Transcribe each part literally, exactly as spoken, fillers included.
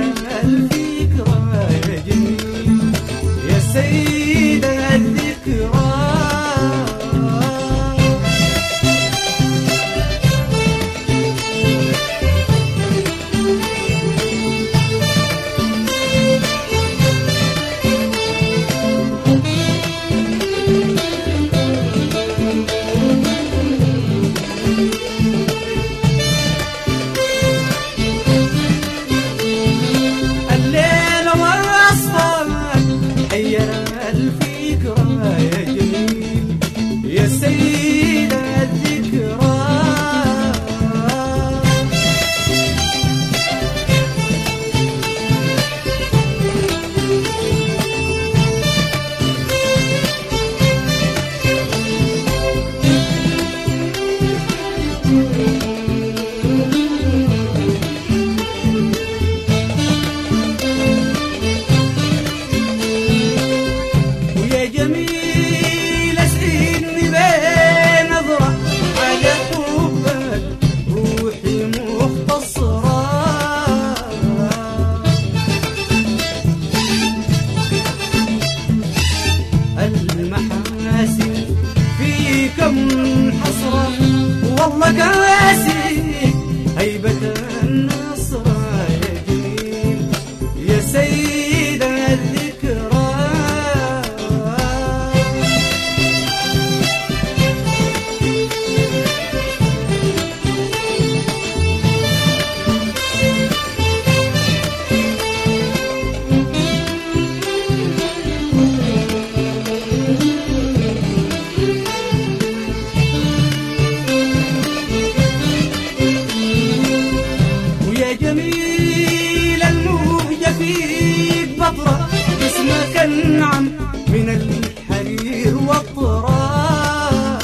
الفكرة يا جميل يا سيد الذكرى. المحاسن فيك منحصرة والله قاسي هيبة النصرة يا جميل يا سيد الذكرى. جميل الموجة فيك بطرة اسمك النعم من الحرير والطراء.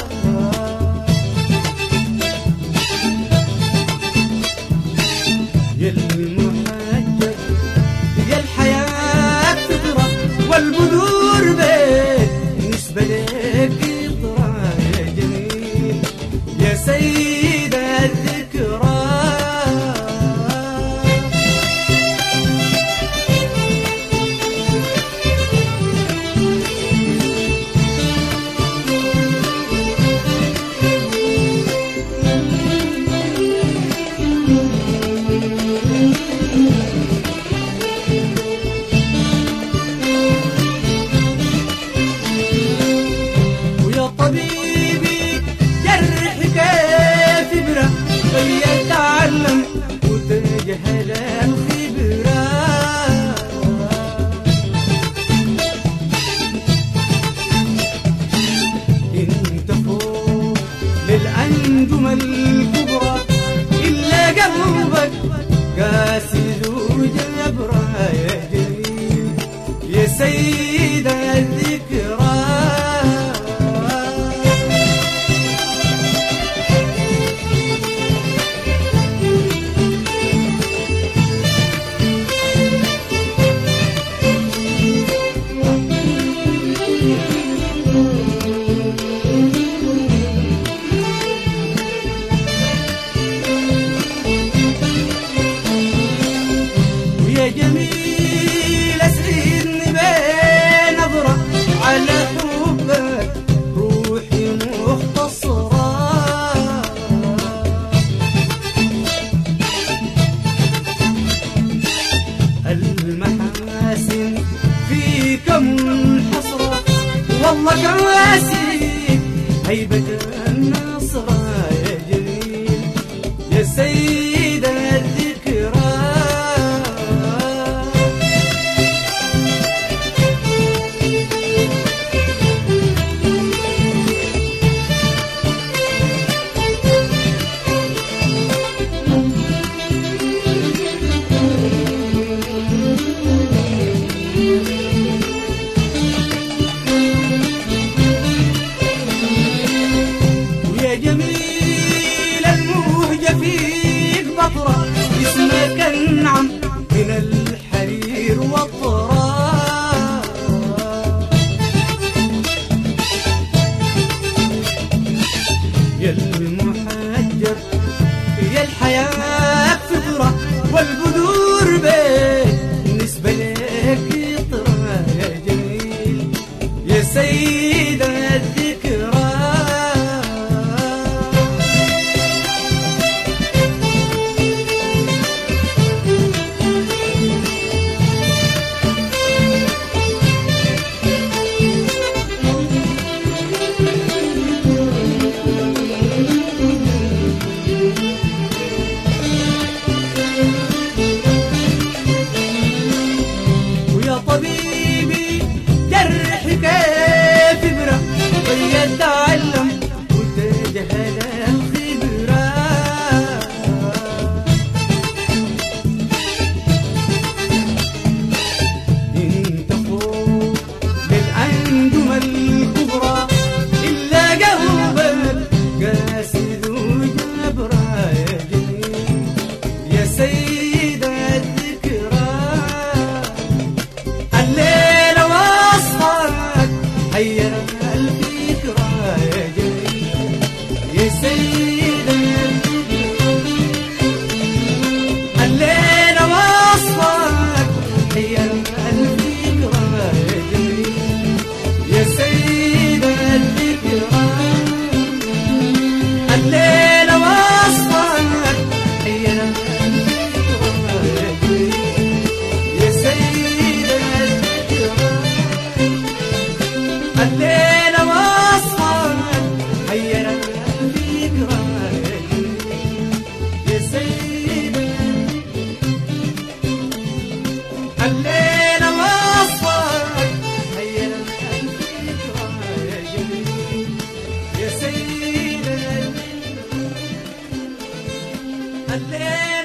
يا المحجب يا الحياة فطرة والبذور بيت بالنسبة لك قطرة يا جميل يا سيد الذكرى. طبيبي جرح كيف إبرة فليتعلم وتجهل الخبرة. انت فوق للأنجم الكبرى إلا قلبك قاسي ذو جبرة يا جميل يا سيد الذكرى. يا جميل اسعدني بنظرة على حبك روحي مختصرة. المحاسن فيك منحصرة والله قاسي هيبة النصرة يا جميل يا سيد الذكرى. ويا جميل الموجة فيك الليل